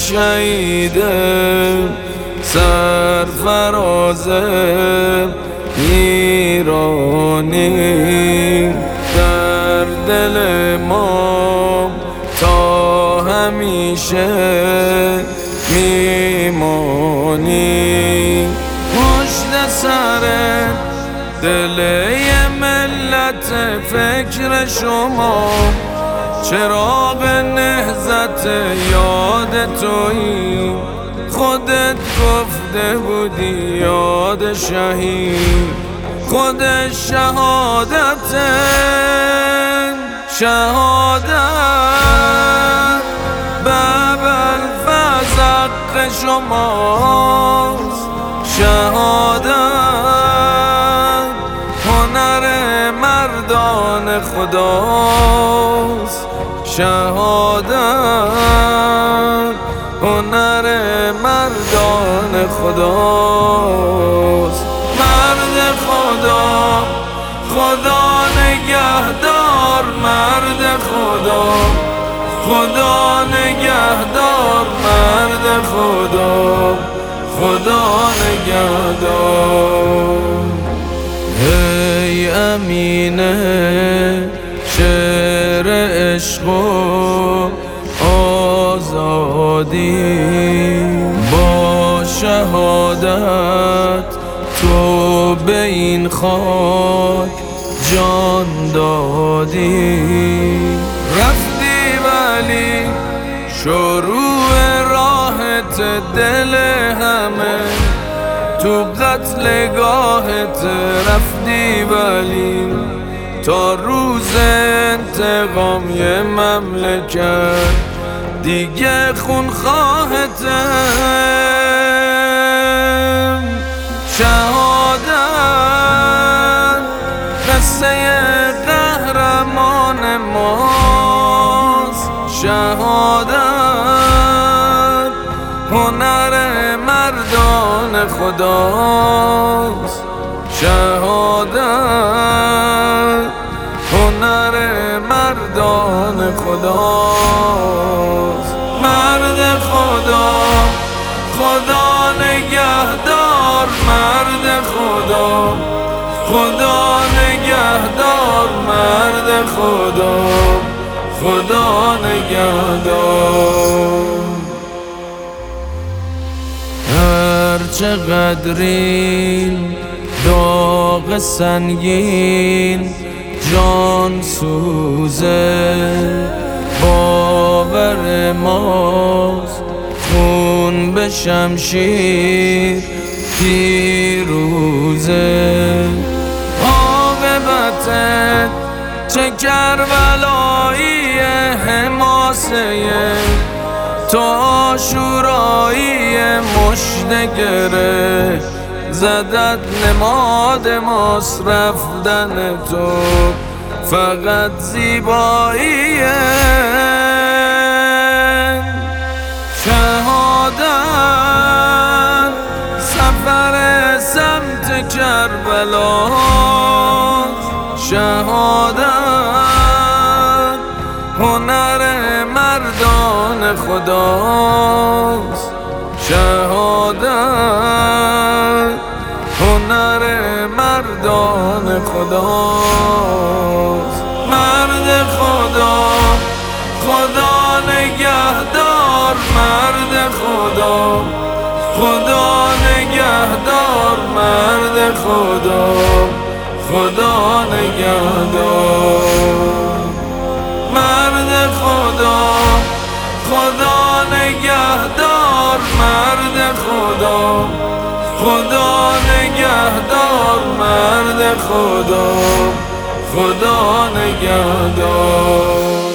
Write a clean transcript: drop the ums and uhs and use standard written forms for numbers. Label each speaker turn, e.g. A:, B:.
A: شهیده سرفراز ایرانی در دل ما تا همیشه میمانی. پشت سر دل یه ملت فکر شما چراغ نهضت یاد تویی. خودت گفته بودی یاد شهید خودش شهادت باب الفزق شماست. شهادت هنر مردان خداست. شهادت هنر مردان خداست. مرد خدا خدا نگهدار. مرد خدا خدا نگهدار. مرد خدا خدا نگهدار. ای امینه شعر عشق و آزادی با شهادت تو به این خاک جان دادی. رفتی ولی شروع راحت دل همه تو قتلگاهت رفتی ولی تا روز انتقام یه مملکت دیگه خون خواهته. شهادت قصه قهرمان ماست. شهادت هنر مردان خداست. شهادت هنر مردان خداست. مرد خدا خدا نگهدار. مرد خدا خدا نگهدار. مرد خدا خدا نگهدار. هر چقدر این داغ سنگین جان سوزه باور ماست. خون به شمشیر پیروزه. عاقبتت چه کربلایی حماسه تو عاشورایی مشنگره زدت نماد ماست. رفتن تو فقط زیباییه. شهادت سفر سمت کربلاست. شهادت هنر مردان خداست. شهادت هنر مردان خداست. مرد خدا خدا نگهدار. مرد خدا خدا نگهدار. مرد خدا خدا نگهدار. مرد خدا خدا نگهدار. مرد خدا خدا نگهدار. مرد خدا خدا نگهدار.